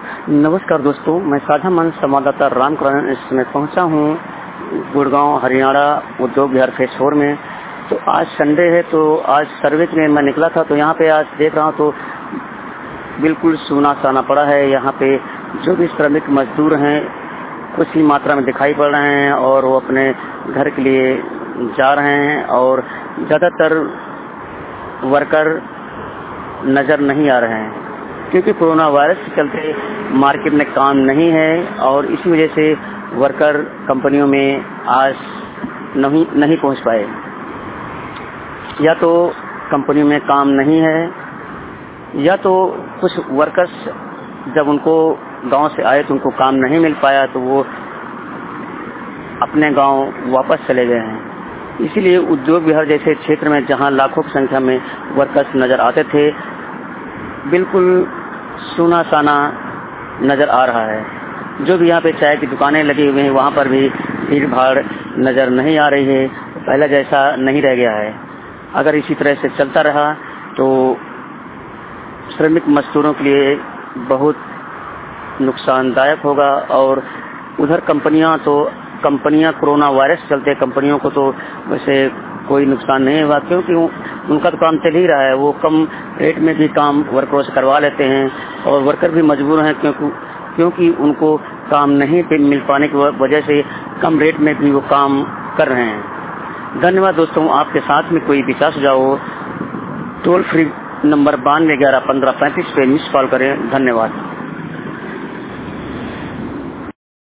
नमस्कार दोस्तों, मैं साझा मंच संवाददाता रामकरण इस समय पहुंचा हूं गुड़गांव हरियाणा उद्योग विहार फेज 4 में। तो आज संडे है, तो आज सर्विस में मैं निकला था, तो यहाँ पे आज देख रहा हूँ तो बिल्कुल सूना साना पड़ा है। यहाँ पे जो भी श्रमिक मजदूर हैं कुछ ही मात्रा में दिखाई पड़ रहे हैं और वो अपने घर के लिए जा रहे हैं और ज़्यादातर वर्कर नज़र नहीं आ रहे हैं क्योंकि कोरोना वायरस के चलते मार्केट में काम नहीं है और इसी वजह से वर्कर कंपनियों में आज नहीं पहुंच पाए। या तो कंपनियों में काम नहीं है या तो कुछ वर्कर्स जब उनको गांव से आए तो उनको काम नहीं मिल पाया तो वो अपने गांव वापस चले गए हैं। इसीलिए उद्योग विहार जैसे क्षेत्र में जहां लाखों की संख्या में वर्कर्स नजर आते थे बिल्कुल सूना साना नजर आ रहा है। जो भी यहाँ पे चाय की दुकानें लगी हुई हैं वहाँ पर भी भीड़ भाड़ नजर नहीं आ रही है, पहला जैसा नहीं रह गया है। अगर इसी तरह से चलता रहा तो श्रमिक मजदूरों के लिए बहुत नुकसानदायक होगा। और उधर कंपनियां कोरोना वायरस चलते कंपनियों को तो वैसे कोई नुकसान नहीं हुआ क्योंकि उनका तो काम चल ही रहा है। वो कम रेट में भी काम वर्करों से करवा लेते हैं और वर्कर भी मजबूर हैं क्योंकि उनको काम नहीं मिल पाने की वजह से कम रेट में भी वो काम कर रहे हैं। धन्यवाद दोस्तों। आपके साथ में कोई विचार सुझाव हो टोल फ्री नंबर 92111535 पे मिस कॉल करें। धन्यवाद।